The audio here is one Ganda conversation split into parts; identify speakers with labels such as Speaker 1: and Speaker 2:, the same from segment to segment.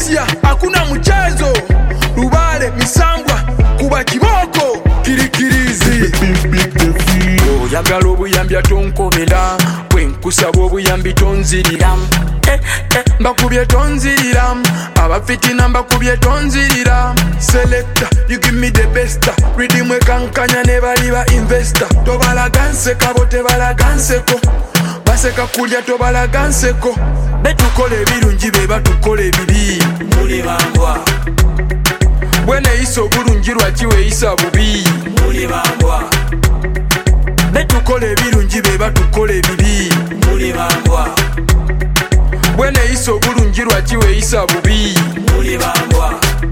Speaker 1: Tunisia hakuna mchezo, Rubale misambwa kuba kiboko kirikirizi. Oyagala obuyambi tonkobera, bwenkusaba obuyambi tonzirira. Mbakubye tonzirira, abafitina mbakubye tonzirira. Selector, you give me the best. Rhythm we kankanya ne bali ba investor. Tobalaganse kabo tebalaгаnseko, baseka kulya tobalaгаnseko. Betukole ebirungi beba tukole ebibi.
Speaker 2: Muli bambwa
Speaker 1: Bwene iso bulungi lwaki weeyisa bubi.
Speaker 2: Muli bambwa
Speaker 1: Betukole ebirungi beba tukole ebibi.
Speaker 2: Muli bambwa
Speaker 1: Bwene iso bulungi lwaki weeyisa bubi.
Speaker 2: Muli bambwa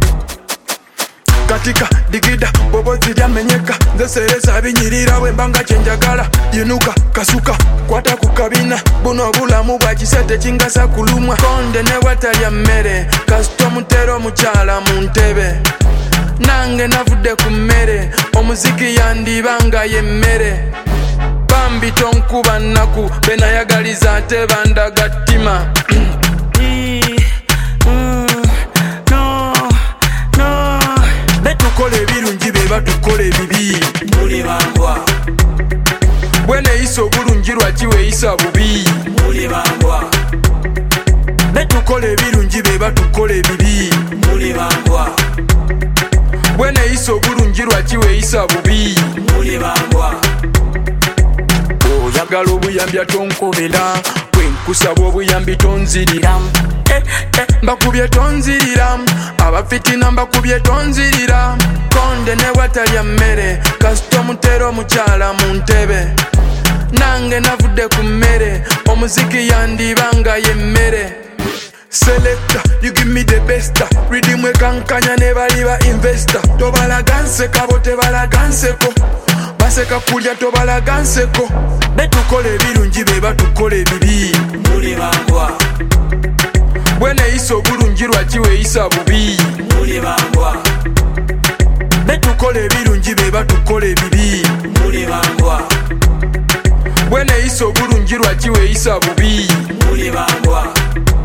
Speaker 1: Katika digida bobo ziryamenyeka, nze seresa binyirira bwembanga kyenjagala. Yinuka kasuka kwata ku kabina, buno obulamu bwa kisete kingasa kulumwa. Konde ne watalya mmere, kasita omutera omukyala mu ntebe. Nange navudde ku mmere, omuziki yandibanga yemmere. Bambi tonkuba nnaku, benayagaliza ate bandagattima. Betukole ebirungi beba tukole ebibi.
Speaker 2: Muli bambwa
Speaker 1: Bwene iso bulungi lwaki weeyisa bubi.
Speaker 2: Muli bambwa
Speaker 1: Betukole ebirungi beba tukole ebibi.
Speaker 2: Muli bambwa
Speaker 1: Bwene iso bulungi lwaki weeyisa bubi.
Speaker 2: Muli bambwa
Speaker 1: Oyagala obuyambi tonkobera, bwenkusaba obuyambi tonzirira. Mbakubye tonzirira, abafitina mbakubye tonzirira. Konde ne watalya mmere, kasita omutera omukyala mu ntebe. Nange navudde ku mmere, omuziki yandibanga yemmere. Selector, you give me the best. Rhythm we kankanya ne bali ba investor. Tobalaganse kabo tebalaгаnseko, baseka kulya tobalaгаnseko. Betukole ebirungi beba tukole ebibi.
Speaker 2: Muli bambwa
Speaker 1: Bwene iso bulungi lwaki weeyisa bubi.
Speaker 2: Muli bambwa
Speaker 1: Betukole ebirungi beba tukole ebibi.
Speaker 2: Muli bambwa
Speaker 1: Bwene iso bulungi lwaki weeyisa bubi.
Speaker 2: Muli bambwa